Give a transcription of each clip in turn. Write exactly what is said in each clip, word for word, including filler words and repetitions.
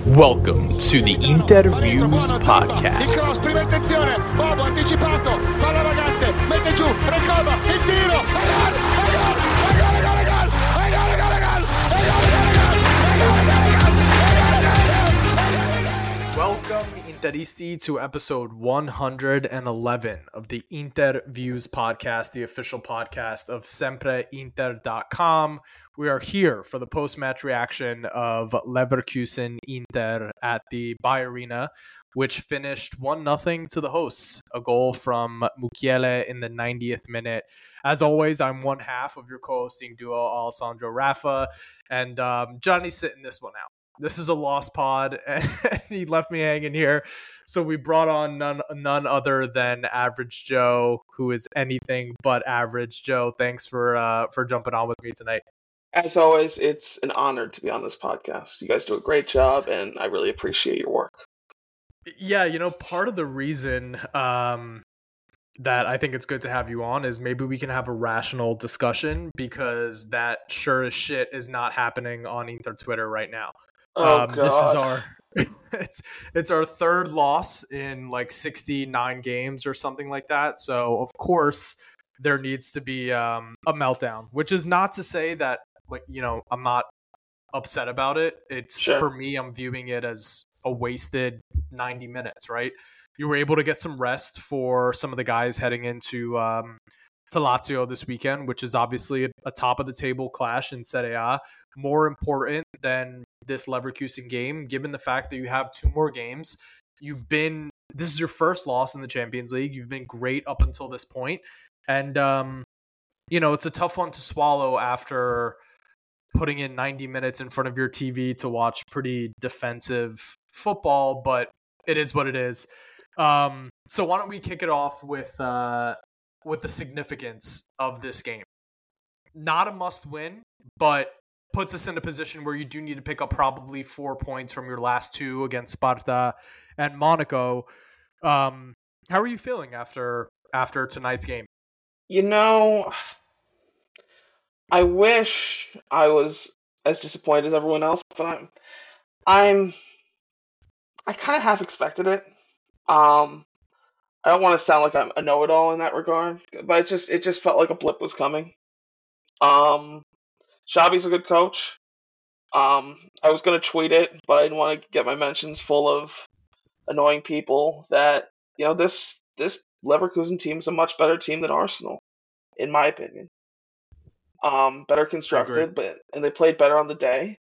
Welcome to the Interviews Podcast. Prima attenzione, Bobo anticipato, palla vagante, mette giù, Recoba, il tiro, e gol, e gol, e gol, e gol, e gol, e gol, e gol, e gol, Welcome, Interisti, to episode one hundred eleven of the Interviews Podcast, the official podcast of sempre inter dot com. We are here for the post-match reaction of Leverkusen Inter at the Bayer Arena, which finished one nothing to the hosts. A goal from Mukiele in the ninetieth minute. As always, I'm one half of your co-hosting duo, Alessandro Rafa, and um, Johnny's sitting this one out. This is a lost pod, and he left me hanging here. So we brought on none, none other than Average Joe, who is anything but average. Joe, thanks for uh, for jumping on with me tonight. As always, it's an honor to be on this podcast. You guys do a great job, and I really appreciate your work. Yeah, you know, part of the reason um, that I think it's good to have you on is maybe we can have a rational discussion, because that sure as shit is not happening on Inter Twitter right now. Oh, um, God. This is our it's it's our third loss in like sixty-nine games or something like that. So of course there needs to be um, a meltdown, which is not to say that, like, you know, I'm not upset about it. It's Sure. For me, I'm viewing it as a wasted ninety minutes, right? You were able to get some rest for some of the guys heading into um, to Lazio this weekend, which is obviously a, a top of the table clash in Serie A. More important than this Leverkusen game, given the fact that you have two more games. You've been, this is your first loss in the Champions League. You've been great up until this point. And, um, you know, it's a tough one to swallow after putting in ninety minutes in front of your T V to watch pretty defensive football, but it is what it is. Um, so why don't we kick it off with, uh, with the significance of this game? Not a must win, but puts us in a position where you do need to pick up probably four points from your last two against Sparta and Monaco. Um, how are you feeling after after tonight's game? You know, I wish I was as disappointed as everyone else, but I'm, I'm, I kind of half expected it. Um, I don't want to sound like I'm a know-it-all in that regard, but it just, it just felt like a blip was coming. Um, Xabi's a good coach. Um, I was going to tweet it, but I didn't want to get my mentions full of annoying people that, you know, this this Leverkusen team is a much better team than Arsenal, in my opinion. Um, better constructed, but and they played better on the day.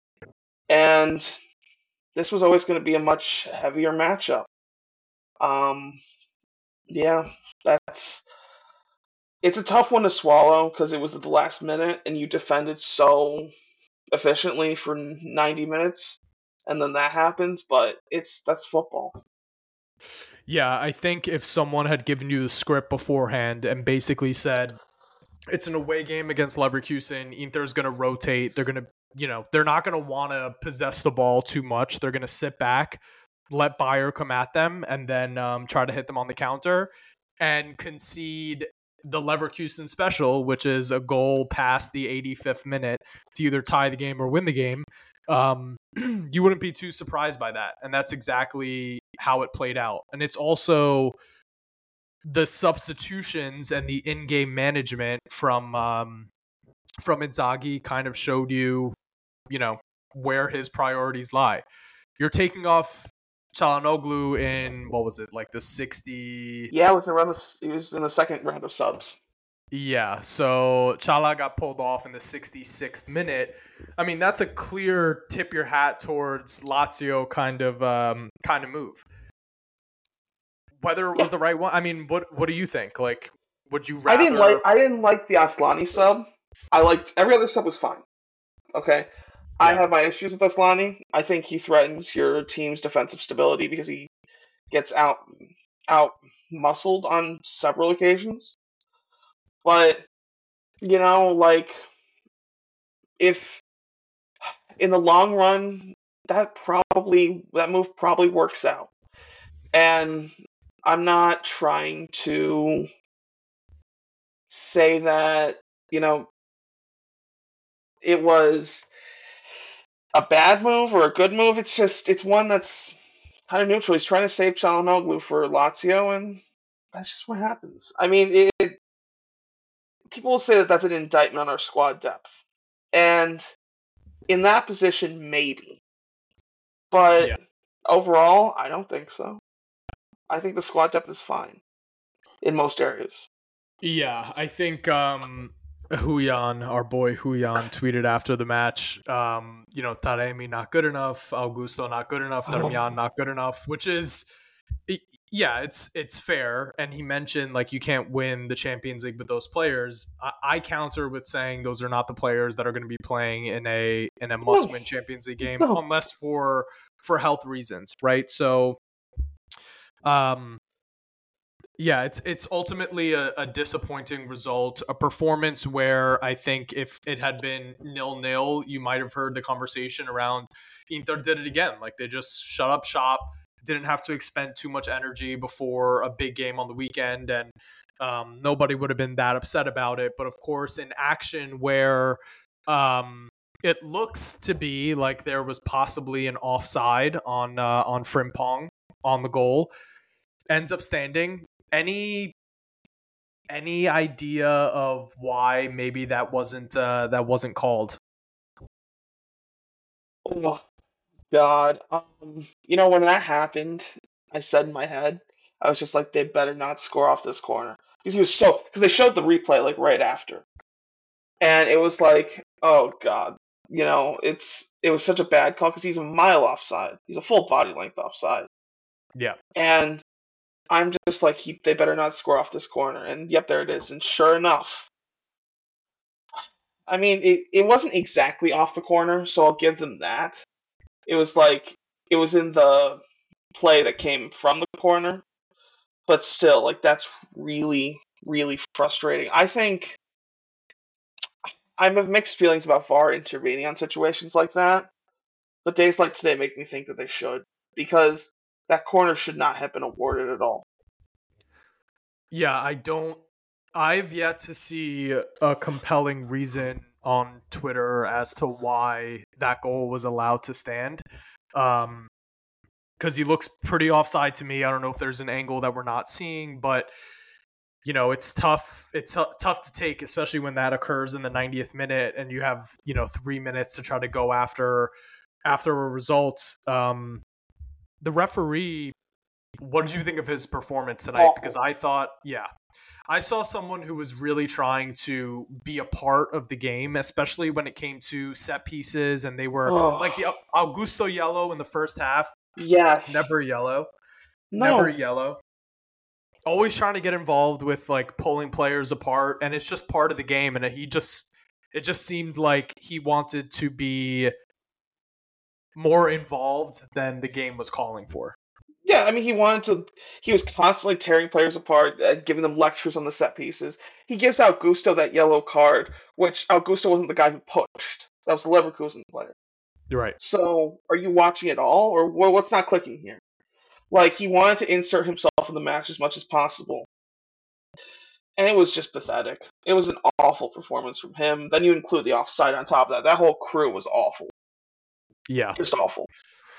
And this was always going to be a much heavier matchup. Um, yeah, that's it's a tough one to swallow because it was at the last minute and you defended so efficiently for ninety minutes, and then that happens, but it's that's football. Yeah, I think if someone had given you the script beforehand and basically said it's an away game against Leverkusen, Inter's going to rotate, they're going to, you know, they're not going to want to possess the ball too much. They're going to sit back, let Bayer come at them, and then um, try to hit them on the counter and concede the Leverkusen special, which is a goal past the eighty-fifth minute to either tie the game or win the game. Um, you wouldn't be too surprised by that. And that's exactly how it played out. And it's also the substitutions and the in-game management from, um, from Inzaghi kind of showed you, you know, where his priorities lie. You're taking off Çalhanoğlu in, what was it, like the sixty... Yeah, with the run of, he was in the second round of subs. Yeah, so Chala got pulled off in the sixty-sixth minute. I mean, that's a clear tip your hat towards Lazio kind of um, kind of move. Whether it was Yeah. the right one, I mean, what what do you think? Like, would you rather? I didn't like I didn't like the Aslani sub. I liked every other sub was fine. Okay. I Yeah. have my issues with Aslani. I think he threatens your team's defensive stability because he gets out out muscled on several occasions. But, you know, like, if in the long run, that probably, that move probably works out. And I'm not trying to say that, you know, it was a bad move or a good move. It's just it's one that's kind of neutral. He's trying to save Çalhanoğlu for Lazio, and that's just what happens. I mean, it, it, people will say that that's an indictment on our squad depth, and in that position, maybe. But Yeah. overall, I don't think so. I think the squad depth is fine in most areas. Yeah, I think um, Huyan, our boy Huyan, tweeted after the match, um, you know, Taremi not good enough, Augusto not good enough, Darmian not good enough, which is, yeah, it's it's fair. And he mentioned, like, you can't win the Champions League with those players. I, I counter with saying those are not the players that are going to be playing in a in a must-win Champions League game, No. unless for for health reasons, right? So, um. Yeah, it's it's ultimately a, a disappointing result, a performance where I think if it had been nil-nil, you might have heard the conversation around Inter did it again. Like, they just shut up shop, didn't have to expend too much energy before a big game on the weekend, and um, nobody would have been that upset about it. But of course, in action where um, it looks to be like there was possibly an offside on uh, on Frimpong on the goal, ends up standing. Any any idea of why maybe that wasn't uh, that wasn't called? Oh God! Um, you know when that happened, I said in my head, I was just like, they better not score off this corner because he was so because they showed the replay like right after, and it was like, oh God, you know it's it was such a bad call because he's a mile offside, he's a full body length offside, Yeah. and I'm just like, he, they better not score off this corner. And yep, there it is. And sure enough, I mean, it, it wasn't exactly off the corner, so I'll give them that. It was like, it was in the play that came from the corner. But still, like, that's really, really frustrating. I think I have mixed feelings about V A R intervening on situations like that. But days like today make me think that they should. Because that corner should not have been awarded at all. Yeah, I don't. I've yet to see a compelling reason on Twitter as to why that goal was allowed to stand. Um, because he looks pretty offside to me. I don't know if there's an angle that we're not seeing, but you know, it's tough. It's t- tough to take, especially when that occurs in the ninetieth minute, and you have you know three minutes to try to go after after a result. Um, the referee. What did you think of his performance tonight? Because I thought, yeah, I saw someone who was really trying to be a part of the game, especially when it came to set pieces, and they were Oh. like the Augusto yellow in the first half. Yes. Never yellow. No. Never yellow. Always trying to get involved with like pulling players apart, and it's just part of the game. And he just, it just seemed like he wanted to be more involved than the game was calling for. Yeah, I mean, he wanted to. He was constantly tearing players apart, uh, giving them lectures on the set pieces. He gives Augusto that yellow card, which Augusto wasn't the guy who pushed. That was the Leverkusen player. You're right. So, are you watching it all, or well, what's not clicking here? Like, he wanted to insert himself in the match as much as possible, and it was just pathetic. It was an awful performance from him. Then you include the offside on top of that. That whole crew was awful. Yeah. Just awful.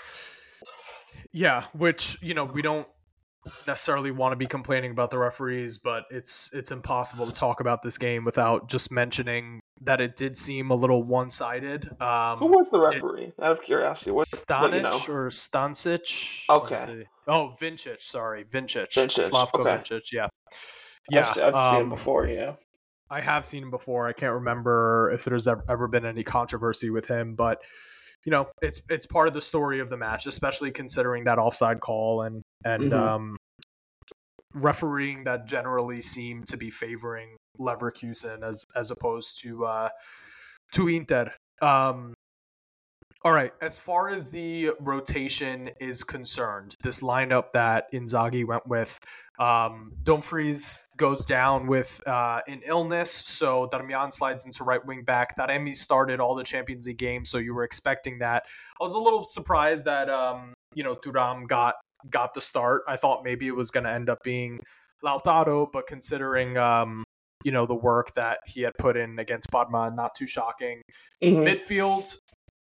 Yeah, which, you know, we don't necessarily want to be complaining about the referees, but it's it's impossible to talk about this game without just mentioning that it did seem a little one-sided. Um, Who was the referee? Out of curiosity, what, Stanic what you know? or Stancic? Okay. Oh, Vincic, sorry. Vincic. Vincic, Slavko okay. Vincic, yeah. Yeah. I've, I've seen him um, before, yeah. I have seen him before. I can't remember if there's ever, ever been any controversy with him, but you know, it's it's part of the story of the match, especially considering that offside call and and Mhm. um, refereeing that generally seemed to be favoring Leverkusen as as opposed to uh, to Inter. Um, all right, as far as the rotation is concerned, this lineup that Inzaghi went with, um, Dumfries goes down with uh, an illness, so Darmian slides into right wing back. Taremi started all the Champions League games, so you were expecting that. I was a little surprised that um, you know Thuram got got the start. I thought maybe it was going to end up being Lautaro, but considering um, you know the work that he had put in against Parma, not too shocking. Mhm. Midfield.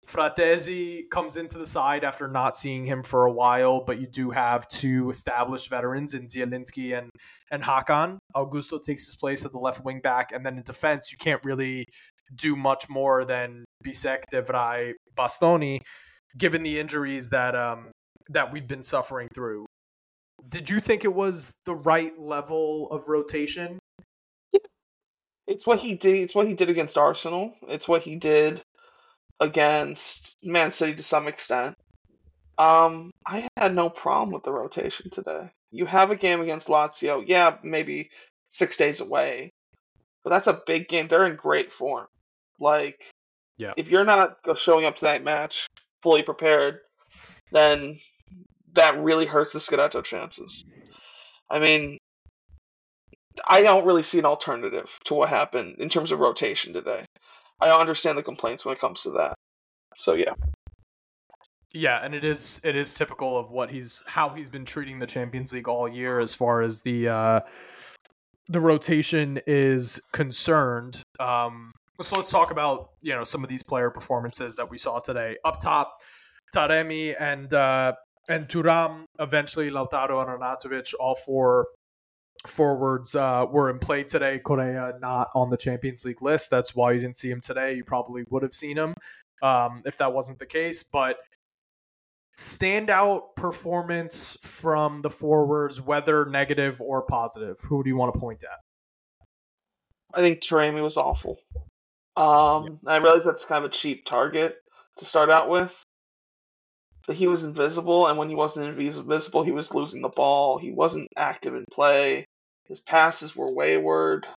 Fratesi comes into the side after not seeing him for a while, but you do have two established veterans in Zielinski and, and Hakan. Augusto takes his place at the left wing back, and then in defense, you can't really do much more than Bisek, De Vrij, Bastoni, given the injuries that um that we've been suffering through. Did you think it was the right level of rotation? It's what he did. It's what he did against Arsenal. It's what he did against Man City to some extent. Um, I had no problem with the rotation today. You have a game against Lazio, yeah, maybe six days away, but that's a big game. They're in great form. Like, yeah. If you're not showing up to that match fully prepared, then that really hurts the Scudetto chances. I mean, I don't really see an alternative to what happened in terms of rotation today. I don't understand the complaints when it comes to that. So yeah. Yeah, and it is it is typical of what he's how he's been treating the Champions League all year as far as the uh, the rotation is concerned. Um, so let's talk about you know some of these player performances that we saw today. Up top, Taremi and uh, and Thuram. Eventually, Lautaro and Arnautovic, all four forwards uh, were in play today. Correa not on the Champions League list. That's why you didn't see him today. You probably would have seen him um, if that wasn't the case. But standout performance from the forwards, whether negative or positive. Who do you want to point at? I think Taremi was awful. Um, yeah. I realize that's kind of a cheap target to start out with. But he was invisible, and when he wasn't invisible, he was losing the ball. He wasn't active in play. His passes were wayward.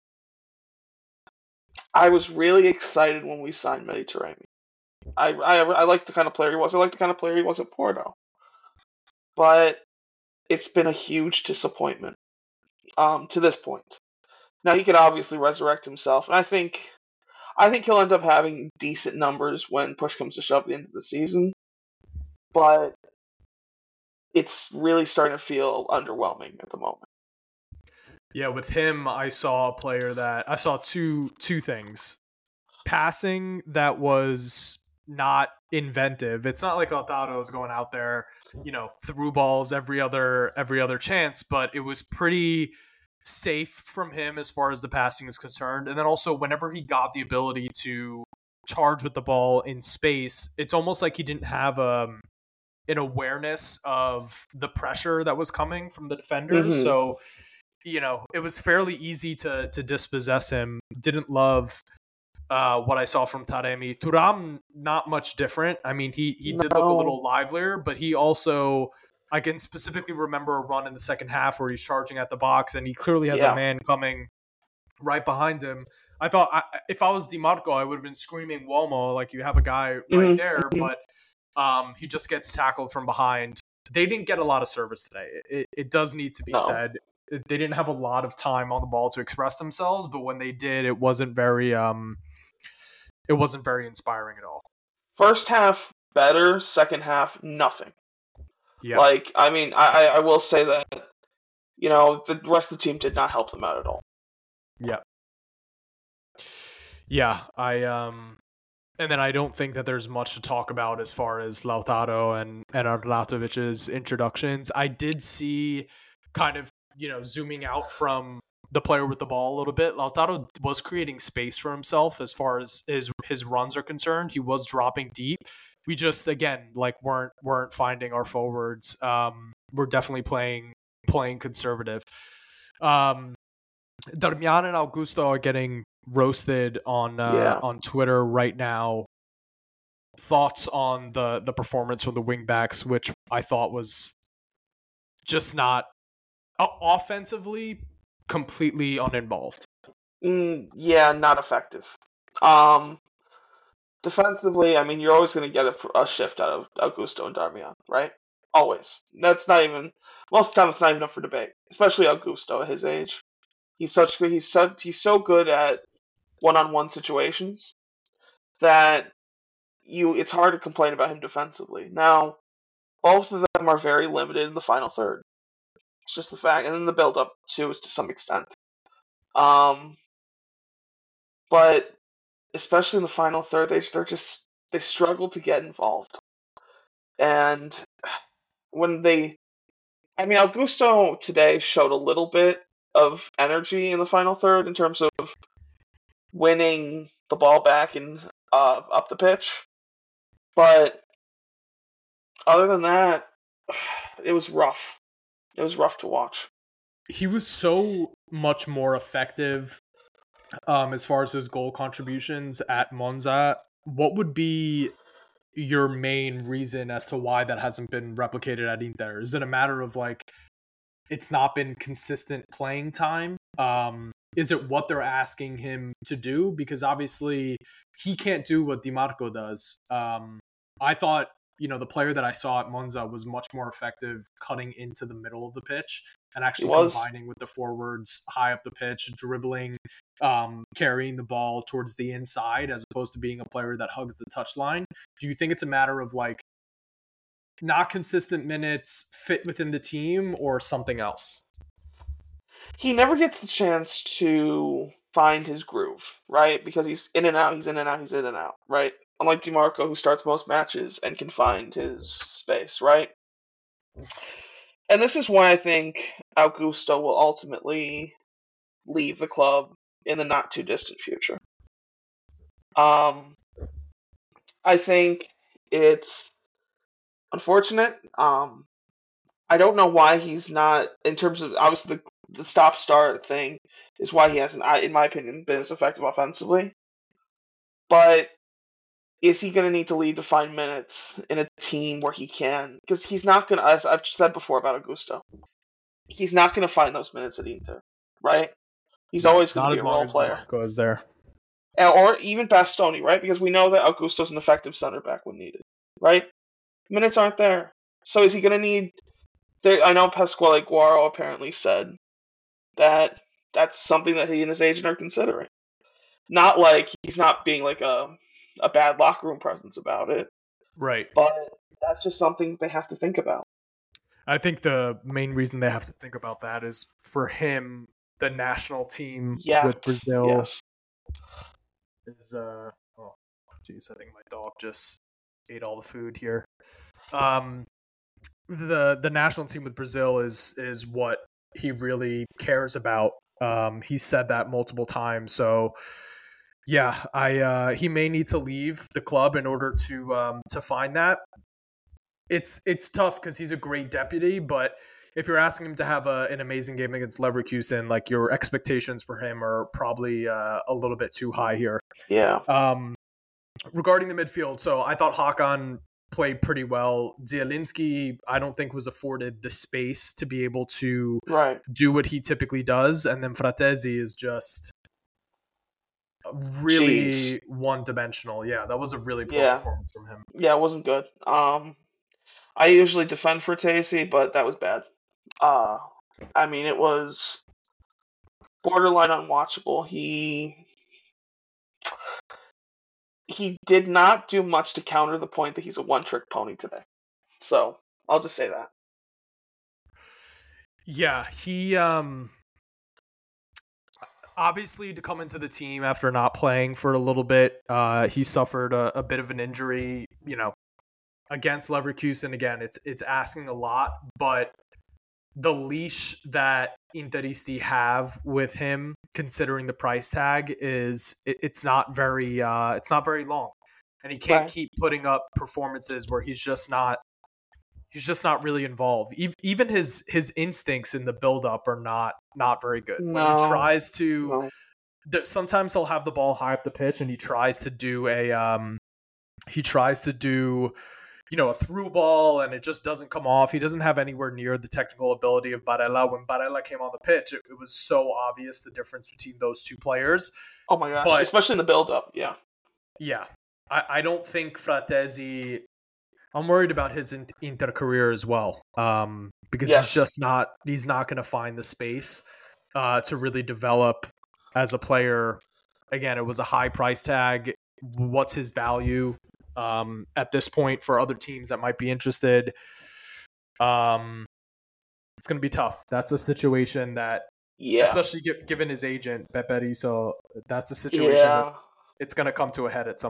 I was really excited when we signed Mehdi Taremi. I, I, I like the kind of player he was. I like the kind of player he was at Porto. But it's been a huge disappointment um, to this point. Now, he could obviously resurrect himself, and I think I think he'll end up having decent numbers when push comes to shove at the end of the season. But it's really starting to feel underwhelming at the moment. Yeah, with him, I saw a player that I saw two two things. Passing that was not inventive. It's not like Lautaro is going out there, you know, through balls every other every other chance, but it was pretty safe from him as far as the passing is concerned. And then also whenever he got the ability to charge with the ball in space, it's almost like he didn't have um an awareness of the pressure that was coming from the defenders. Mm-hmm. So, you know, it was fairly easy to to dispossess him. Didn't love uh, what I saw from Taremi. Thuram, not much different. I mean, he he did no. look a little livelier, but he also, I can specifically remember a run in the second half where he's charging at the box, and he clearly has yeah. a man coming right behind him. I thought I, if I was DiMarco, I would have been screaming Uomo, like you have a guy right mm-hmm. there, but Um, he just gets tackled from behind. They didn't get a lot of service today. It, it does need to be no. said. It, they didn't have a lot of time on the ball to express themselves, but when they did, it wasn't very um, it wasn't very inspiring at all. First half better, second half nothing. Yeah. Like I mean, I I will say that you know the rest of the team did not help them out at all. Yeah. Yeah, I um. And then I don't think that there's much to talk about as far as Lautaro and, and Arnautovic's introductions. I did see kind of, you know, zooming out from the player with the ball a little bit. Lautaro was creating space for himself as far as his, his runs are concerned. He was dropping deep. We just, again, like weren't weren't finding our forwards. Um, we're definitely playing playing conservative. Um, Darmian and Augusto are getting roasted on uh, yeah. on Twitter right now. Thoughts on the the performance from the wingbacks, which I thought was just not uh, offensively completely uninvolved. Mm, yeah, not effective. Um, defensively, I mean, you're always going to get a, a shift out of Augusto and Darmian, right? Always. That's not even most of the time. It's not even up for debate, especially Augusto at his age. He's such good. He's so he's so good at one-on-one situations that you it's hard to complain about him defensively. Now, both of them are very limited in the final third. It's just the fact, and then the build-up too is to some extent. Um, but especially in the final third, they they're just they struggle to get involved. And when they, I mean, Augusto today showed a little bit of energy in the final third in terms of winning the ball back and uh, up the pitch. But other than that, it was rough. It was rough to watch. He was so much more effective um, as far as his goal contributions at Monza. What would be your main reason as to why that hasn't been replicated at Inter? Is it a matter of like it's not been consistent playing time? Um, is it what they're asking him to do? Because obviously he can't do what Di Marco does. Um, I thought, you know, the player that I saw at Monza was much more effective cutting into the middle of the pitch and actually combining with the forwards high up the pitch, dribbling, um, carrying the ball towards the inside as opposed to being a player that hugs the touchline. Do you think it's a matter of like not consistent minutes, fit within the team, or something else? He never gets the chance to find his groove, right? Because he's in and out, he's in and out, he's in and out, right? Unlike Di Marco, who starts most matches and can find his space, right? And this is why I think Augusto will ultimately leave the club in the not-too-distant future. Um, I think it's unfortunate. Um, I don't know why he's not, in terms of, obviously, the, the stop-start thing is why he hasn't, in my opinion, been as effective offensively. But is he going to need to leave to find minutes in a team where he can? Because he's not going to, as I've said before about Augusto, he's not going to find those minutes at Inter, right? He's always going to be a role player. Goes there. Or even Bastoni, right? Because we know that Augusto's an effective center back when needed, right? Minutes aren't there. So is he going to need... There, I know Pasquale Guaro apparently said that that's something that he and his agent are considering. Not like he's not being like a... a bad locker room presence about it. Right. But that's just something they have to think about. I think the main reason they have to think about that is for him, the national team yes. with Brazil yes. is, uh, oh, geez, I think my dog just ate all the food here. Um, the, the national team with Brazil is, is what he really cares about. Um, he said that multiple times. So, Yeah, I uh, he may need to leave the club in order to um, to find that. It's it's tough because he's a great deputy, but if you're asking him to have a, an amazing game against Leverkusen, like your expectations for him are probably uh, a little bit too high here. Yeah. Um, regarding the midfield, so I thought Hakan played pretty well. Zielinski, I don't think was afforded the space to be able to right. do what he typically does, and then Fratesi is just really Jeez. one-dimensional. Yeah, that was a really poor yeah. performance from him. Yeah, it wasn't good. Um, I usually defend Fratesi, but that was bad. Uh, I mean, it was borderline unwatchable. He he did not do much to counter the point that he's a one-trick pony today. So I'll just say that. Yeah, he um. Obviously, to come into the team after not playing for a little bit, uh, he suffered a, a bit of an injury, you know, against Leverkusen. Again, it's it's asking a lot, but the leash that Interisti have with him, considering the price tag, is it, it's not very uh, it's not very long, and he can't right. keep putting up performances where he's just not he's just not really involved. Even his his instincts in the build-up are not not very good. No. When he tries to, no. sometimes he'll have the ball high up the pitch, and he tries to do a um, he tries to do, you know, a through ball, and it just doesn't come off. He doesn't have anywhere near the technical ability of Barella. When Barella came on the pitch, it, it was so obvious the difference between those two players. Oh my gosh, but, especially in the build-up. Yeah. Yeah, I, I don't think Fratesi. I'm worried about his Inter career as well, um, because yes. he's just not he's not going to find the space uh, to really develop as a player. Again, it was a high price tag. What's his value um, at this point for other teams that might be interested? Um, it's going to be tough. That's a situation that, yeah. especially given his agent Beppe, so that's a situation yeah. that it's going to come to a head at some point.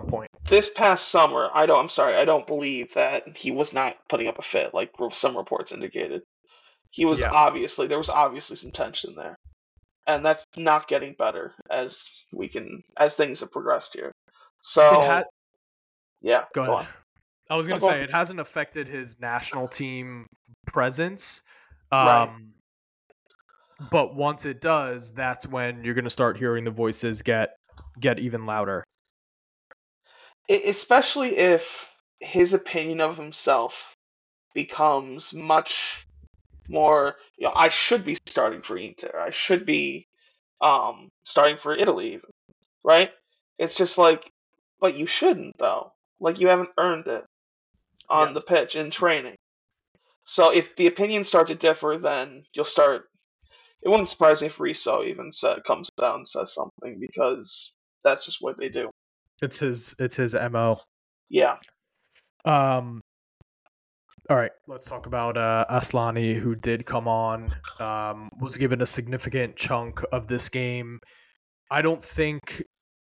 this past summer, I don't. I'm sorry, I don't believe that he was not putting up a fit, like some reports indicated. He was Yeah. obviously there was obviously some tension there, and that's not getting better as we can as things have progressed here. So, It had. yeah, Go go ahead. on. I was No, gonna go say on. it hasn't affected his national team presence. Um, Right. But once it does, that's when you're gonna start hearing the voices get get even louder. E- especially if his opinion of himself becomes much more. You know, I should be starting for Inter. I should be um starting for Italy, even, right? It's just like, but you shouldn't though. Like you haven't earned it Yeah. on the pitch in training. So if the opinions start to differ, then you'll start. It wouldn't surprise me if Riso even sa comes out and says something because that's just what they do. It's his it's his M O. Yeah. Um all right, let's talk about uh, Aslani, who did come on, um, was given a significant chunk of this game. I don't think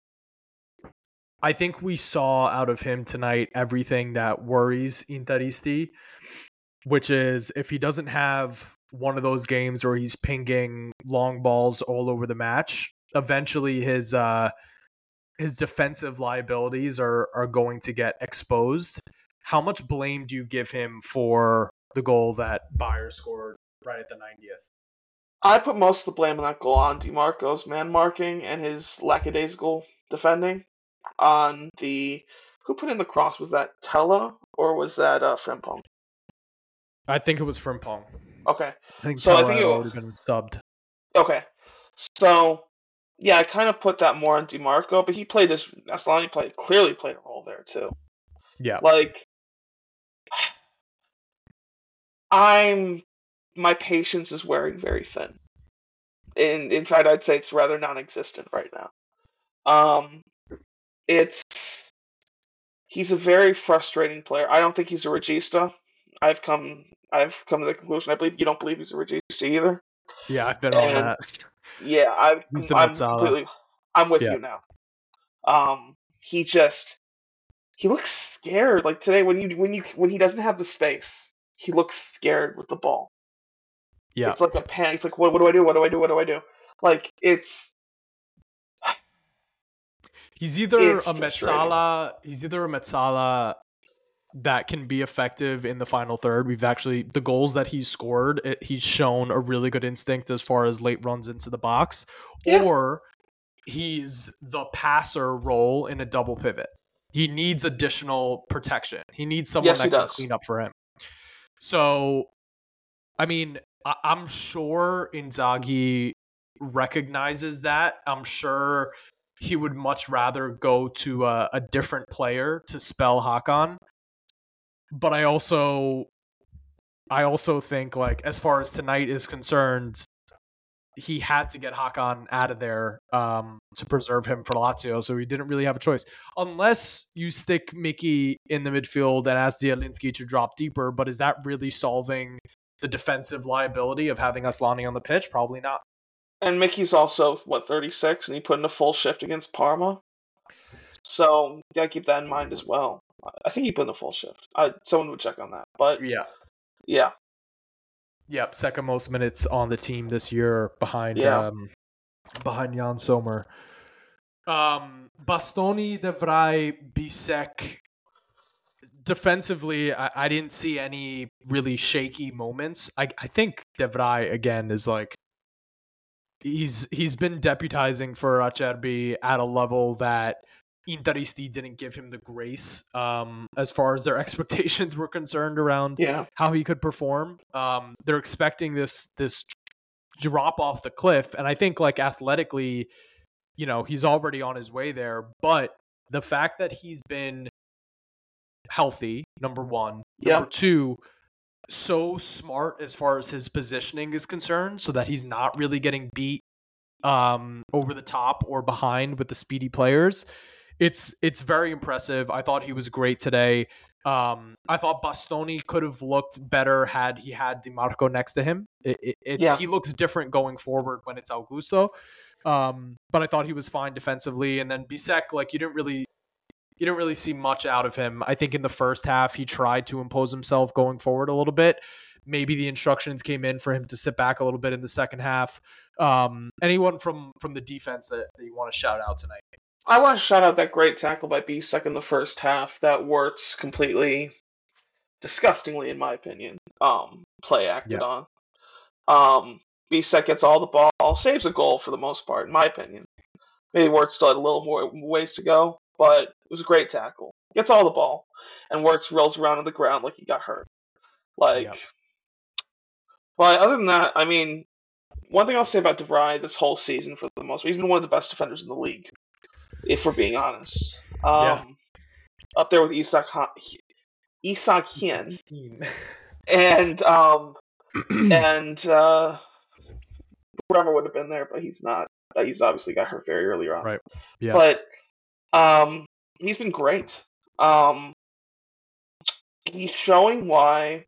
I think we saw out of him tonight everything that worries Interisti, which is if he doesn't have one of those games where he's pinging long balls all over the match, eventually his uh, his defensive liabilities are are going to get exposed. How much blame do you give him for the goal that Bayer scored right at the ninetieth? I put most of the blame on that goal on DiMarco's man marking and his lackadaisical defending. On the who put in the cross, was that Tella or was that uh, Frimpong? I think it was Frimpong. Okay, I think so I Tella think had it, already been subbed. okay, so yeah, I kind of put that more on DiMarco, but he played this. Aslani played clearly played a role there too. Yeah, Like, I'm my patience is wearing very thin. In in fact, I'd say it's rather non-existent right now. Um, it's he's a very frustrating player. I don't think he's a regista. I've come I've come to the conclusion. I believe you don't believe he's a regista either. yeah, I've been on And that. yeah, I've He's a I'm Mezzala. completely I'm with Yeah. you now. Um, he just he looks scared. Like today, when you when you when he doesn't have the space, he looks scared with the ball. Yeah, It's like a panic. It's like, what, what do I do? What do I do? What do I do? Like, it's he's either it's a frustrating. Mezzala. He's either a Mezzala that can be effective in the final third. We've actually the goals that he's scored. It, he's shown a really good instinct as far as late runs into the box, Yeah. or he's the passer role in a double pivot. He needs additional protection. He needs someone Yes, that he can does. clean up for him. So, I mean, I- I'm sure Inzaghi recognizes that. I'm sure he would much rather go to a, a different player to spell Hakan. But I also, I also think like as far as tonight is concerned, he had to get Hakan out of there um, to preserve him for Lazio, so he didn't really have a choice. Unless you stick Mickey in the midfield and ask Zielinski to drop deeper, but is that really solving the defensive liability of having Aslani on the pitch? Probably not. And Mickey's also what thirty-six, and he put in a full shift against Parma. So you gotta keep that in mind as well. I think he put in a full shift. I, someone would check on that, but Yeah. yeah, Yep, second most minutes on the team this year behind Yeah. um, behind Jan Sommer. Um, Bastoni, De Vrij, Bisek. Defensively, I, I didn't see any really shaky moments. I, I think De Vrij, again, is like he's he's been deputizing for Acerbi at a level that Interisti didn't give him the grace um, as far as their expectations were concerned around yeah, how he could perform. Um, they're expecting this this drop off the cliff, and I think like athletically, you know, he's already on his way there. But the fact that he's been healthy, number one, yeah, number two, so smart as far as his positioning is concerned, so that he's not really getting beat um, over the top or behind with the speedy players. It's it's very impressive. I thought he was great today. Um, I thought Bastoni could have looked better had he had DiMarco next to him. It, it, it's Yeah. He looks different going forward when it's Augusto. Um, but I thought he was fine defensively. And then Bisek, like you didn't really you didn't really see much out of him. I think in the first half, he tried to impose himself going forward a little bit. Maybe the instructions came in for him to sit back a little bit in the second half. Um, anyone from, from the defense that, that you want to shout out tonight? I want to shout out that great tackle by Bisek in the first half that Wirtz completely, disgustingly, in my opinion, um, play acted Yeah. on. Um, Bisek gets all the ball, saves a goal for the most part, in my opinion. Maybe Wirtz still had a little more ways to go, but it was a great tackle. Gets all the ball, and Wirtz rolls around on the ground like he got hurt. Like, Yep. But other than that, I mean, one thing I'll say about DeVry this whole season, for the most part, he's been one of the best defenders in the league, if we're being honest. Um, Yeah. Up there with Isak Ha- Isak Hien Keen. and um, and uh, Bremer would have been there, but he's not. Uh, He's obviously got hurt very early on. Right. Yeah. But um, he's been great. Um, he's showing why.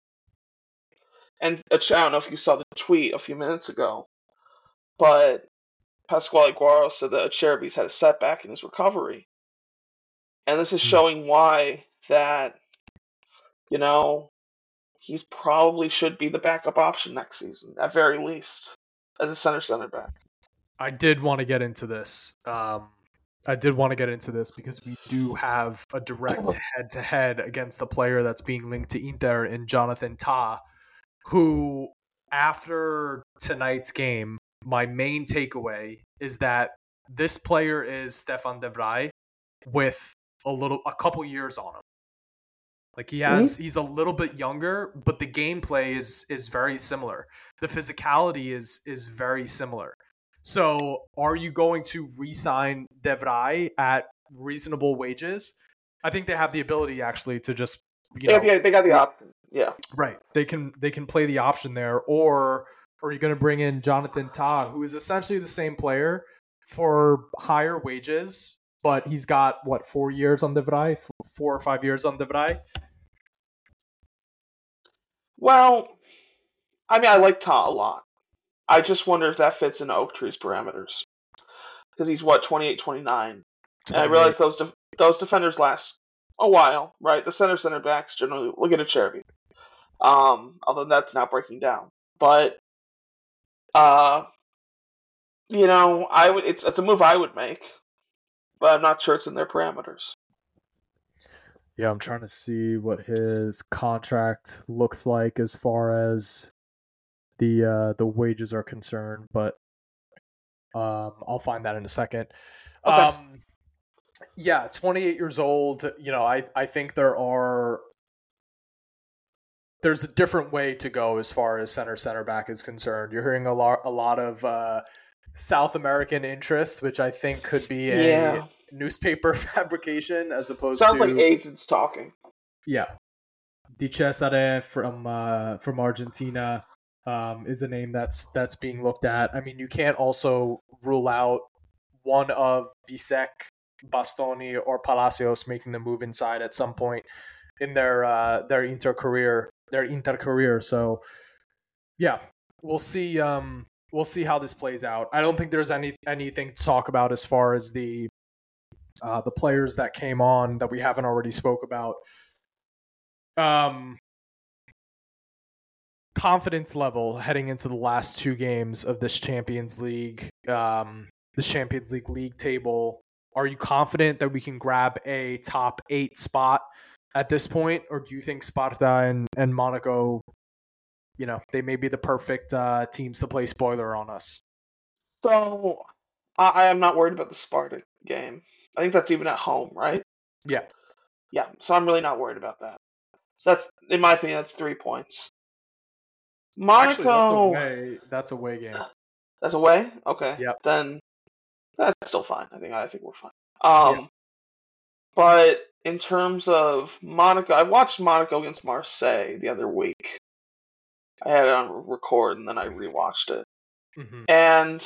And uh, I don't know if you saw the tweet a few minutes ago, but Pasquale Guaro said that Acerbi's had a setback in his recovery. And this is Hmm. showing why that, you know, he's probably should be the backup option next season, at very least, as a center center back. I did want to get into this. Um, I did want to get into this because we do have a direct head-to-head against the player that's being linked to Inter in Jonathan Tah, who, after tonight's game, my main takeaway is that this player is Stefan de Vrij with a little, a couple years on him. Like he has, he's a little bit younger, but the gameplay is is very similar. The physicality is is very similar. So, are you going to re-sign de Vrij at reasonable wages? I think they have the ability actually to just, you They, know, yeah, they got the option. Yeah. right. They can they can play the option there, or are you going to bring in Jonathan Tah, who is essentially the same player for higher wages, but he's got what four years on de Vrij, four or five years on de Vrij. Well, I mean, I like Ta a lot. I just wonder if that fits into Oak Tree's parameters. Because he's, what, twenty-eight, twenty-nine? And I realize those def- those defenders last a while, right? The center center backs generally, look at Acerbi. Um, although that's not breaking down. But, uh, you know, I would. It's, it's a move I would make. But I'm not sure it's in their parameters. Yeah, I'm trying to see what his contract looks like as far as the uh, the wages are concerned, but um, I'll find that in a second. Okay. Um, yeah, twenty-eight years old. You know, I I think there are there's a different way to go as far as center center back is concerned. You're hearing a lot a lot of uh, South American interest, which I think could be a Yeah. newspaper fabrication as opposed Sounds to like agents talking. yeah. Di Cesare from uh, from Argentina um, is a name that's that's being looked at. I mean, you can't also rule out one of Bisek, Bastoni, or Palacios making the move inside at some point in their uh, their inter career, their inter career. So, yeah, we'll see. Um, we'll see how this plays out. I don't think there's any anything to talk about as far as the uh, the players that came on that we haven't already spoke about. Um, confidence level heading into the last two games of this Champions League, um, the Champions League league table. Are you confident that we can grab a top eight spot at this point, or do you think Sparta and, and Monaco, you know, they may be the perfect uh, teams to play spoiler on us? So, I, I am not worried about the Sparta game. I think that's even at home, right? Yeah. Yeah, so I'm really not worried about that. So that's, in my opinion, that's three points. Monaco. Actually, that's a way. That's a way game. That's away? Okay. Yep. Then that's still fine. I think I think we're fine. Um, Yeah. But in terms of Monaco, I watched Monaco against Marseille the other week. I had it on record and then I rewatched it. Mm-hmm. And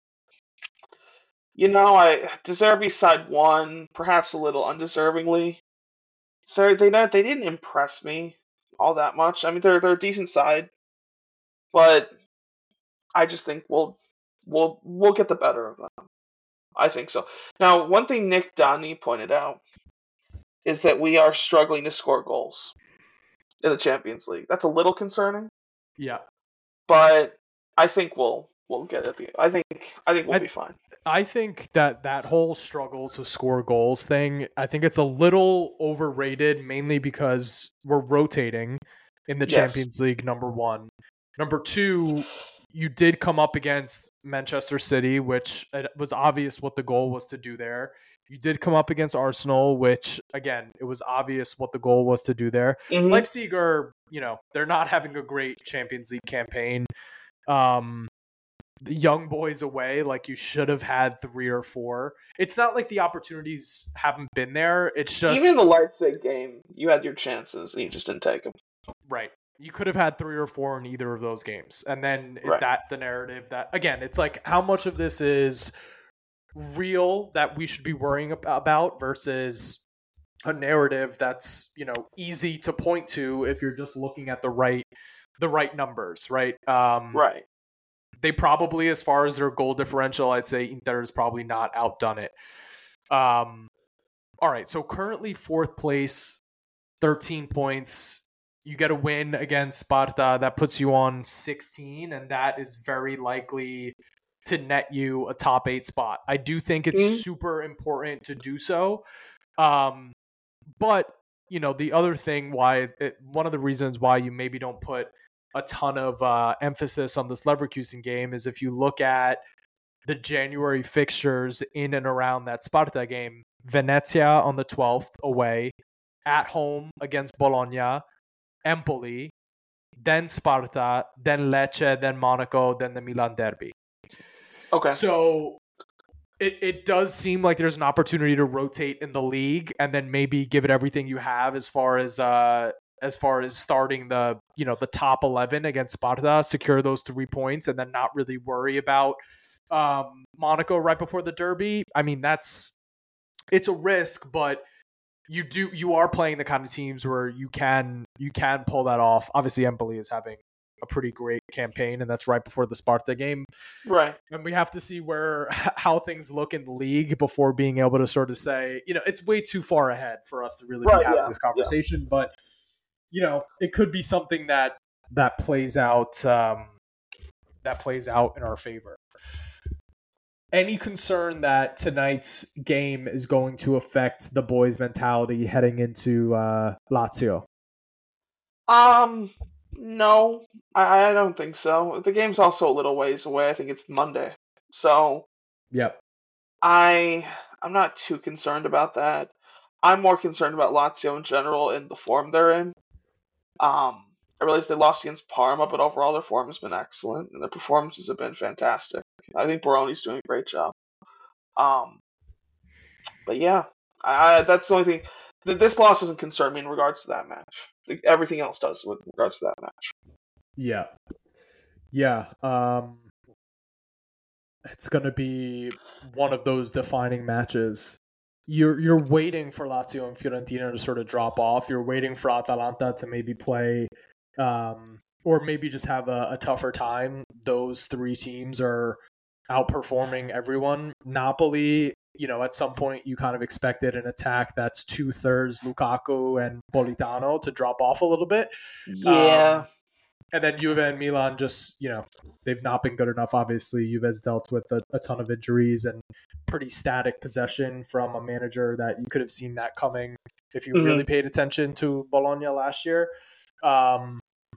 you know, I De Zerbi's side won, perhaps a little undeservingly. They they not they didn't impress me all that much. I mean, they're they're a decent side, but I just think we'll we'll we'll get the better of them. I think so. Now, one thing Nick Donny pointed out is that we are struggling to score goals in the Champions League. That's a little concerning. Yeah. But I think we'll we'll get it. I think I think we'll I, be fine. I think that that whole struggle to score goals thing, I think it's a little overrated, mainly because we're rotating in the Yes. Champions League, number one. Number two, you did come up against Manchester City, which it was obvious what the goal was to do there. You did come up against Arsenal, which, again, it was obvious what the goal was to do there. Mhm. Leipzig are, you know, they're not having a great Champions League campaign. Um, the young boys away, like you should have had three or four. It's not like the opportunities haven't been there. It's just Even in the Leipzig game, you had your chances and you just didn't take them. right. You could have had three or four in either of those games. And then is Right. that the narrative that, again, it's like how much of this is real that we should be worrying about versus a narrative that's, you know, easy to point to if you're just looking at the right the right numbers, right? Um, Right. They probably, as far as their goal differential, I'd say Inter has probably not outdone it. Um, all right, so currently fourth place, thirteen points. You get a win against Sparta. That puts you on sixteen, and that is very likely to net you a top eight spot. I do think it's Mhm. super important to do so. Um, but, you know, the other thing why, it, one of the reasons why you maybe don't put a ton of uh, emphasis on this Leverkusen game is if you look at the January fixtures in and around that Sparta game, Venezia on the twelfth away, at home against Bologna, Empoli, then Sparta, then Lecce, then Monaco, then the Milan derby. Okay. So it, it does seem like there's an opportunity to rotate in the league and then maybe give it everything you have as far as uh as far as starting the, you know, the top eleven against Sparta, secure those three points and then not really worry about um, Monaco right before the derby. I mean, that's, it's a risk, but you do, you are playing the kind of teams where you can, you can pull that off. Obviously Empoli is having a pretty great campaign and that's right before the Sparta game. Right. And we have to see where, how things look in the league before being able to sort of say, you know, it's way too far ahead for us to really Right, be having yeah, this conversation, yeah. But you know, it could be something that that plays out um, that plays out in our favor. Any concern that tonight's game is going to affect the boys' mentality heading into uh, Lazio? Um, no, I, I don't think so. The game's also a little ways away. I think it's Monday, so yep. I I'm not too concerned about that. I'm more concerned about Lazio in general and the form they're in. Um, I realize they lost against Parma, but overall their form has been excellent, and their performances have been fantastic. I think Baroni's doing a great job. Um, but yeah, I, I, that's the only thing. Th- this loss doesn't concern me in regards to that match. Everything else does with regards to that match. Yeah, yeah. Um, it's going to be one of those defining matches. You're you're waiting for Lazio and Fiorentina to sort of drop off. You're waiting for Atalanta to maybe play, um, or maybe just have a, a tougher time. Those three teams are outperforming everyone. Napoli, you know, at some point you kind of expected an attack that's two thirds Lukaku and Politano to drop off a little bit. Yeah. Um, and then Juve and Milan just, you know, they've not been good enough. Obviously, Juve's dealt with a, a ton of injuries and pretty static possession from a manager that you could have seen that coming if you mm-hmm. really paid attention to Bologna last year. Um,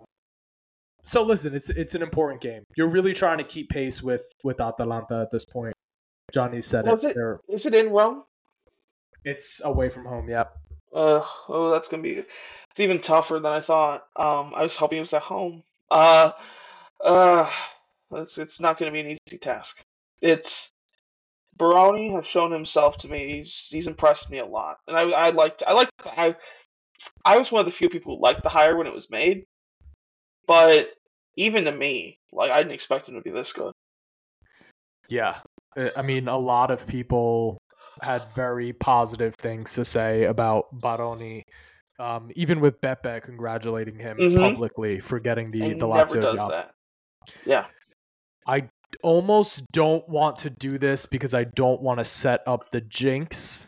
so listen, it's it's an important game. You're really trying to keep pace with, with Atalanta at this point. Johnny said well, it. it. Is it in Rome? It's away from home, yep. Uh, oh, that's going to be... It's even tougher than I thought. Um, I was hoping it was at home. Uh, uh, it's, it's not going to be an easy task. It's... Baroni has shown himself to me. He's he's impressed me a lot. And I I liked... I liked... I, I was one of the few people who liked the hire when it was made. But even to me, like, I didn't expect him to be this good. Yeah. I mean, a lot of people had very positive things to say about Baroni. Um, even with Beppe congratulating him mm-hmm. publicly for getting the, the Lazio never does job. That. Yeah. I almost don't want to do this because I don't want to set up the jinx.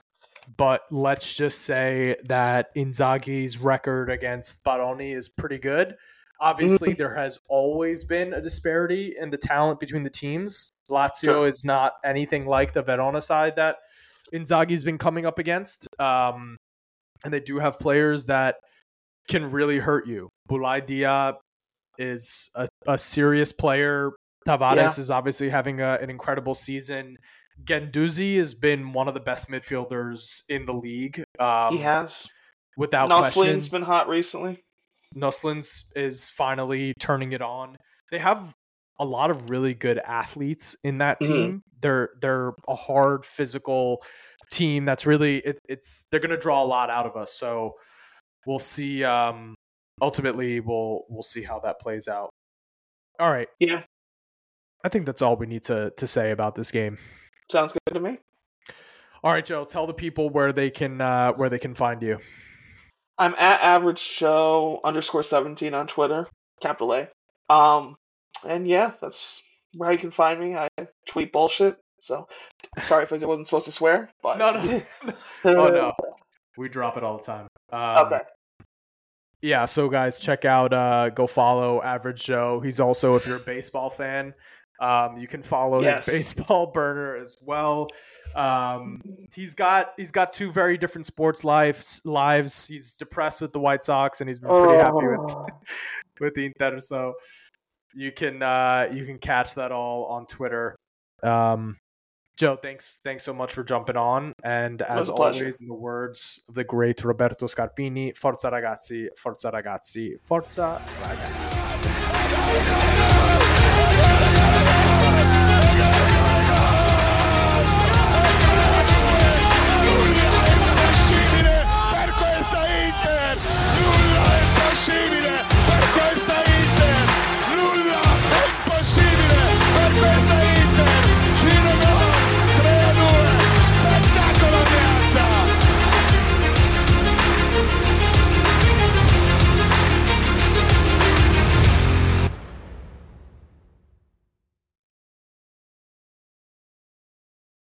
but let's just say that Inzaghi's record against Baroni is pretty good. Obviously, there has always been a disparity in the talent between the teams. Lazio Sure. is not anything like the Verona side that Inzaghi's been coming up against. Um, and they do have players that can really hurt you. Boulaye Dia is a, a serious player. Tavares Yeah. is obviously having a, an incredible season. Gendouzi has been one of the best midfielders in the league. Um, He has. without question. Noslin's been hot recently. Nuslins is finally turning it on. They have a lot of really good athletes in that team. Mm-hmm. They're they're a hard physical team that's really it, it's they're going to draw a lot out of us. So we'll see. Um, ultimately, we'll we'll see how that plays out. All right. Yeah. I think that's all we need to to say about this game. Sounds good to me. All right, Joe. Tell the people where they can uh, where they can find you. I'm at average show underscore seventeen on Twitter, capital A. Um, and yeah, that's where you can find me. I tweet bullshit, so sorry if I wasn't supposed to swear. But No, no. Oh no, we drop it all the time. Um, Okay. Yeah, so guys, check out, uh, go follow Average Joe. He's also, if you're a baseball fan, um, you can follow Yes. his baseball burner as well. Um, he's got he's got two very different sports lives. Lives. He's depressed with the White Sox, and he's been pretty happy with Oh. with the Inter. So you can uh, you can catch that all on Twitter. Um, Joe, thanks thanks so much for jumping on. And was as a pleasure. always, in the words of the great Roberto Scarpini, Forza ragazzi, forza ragazzi, forza ragazzi.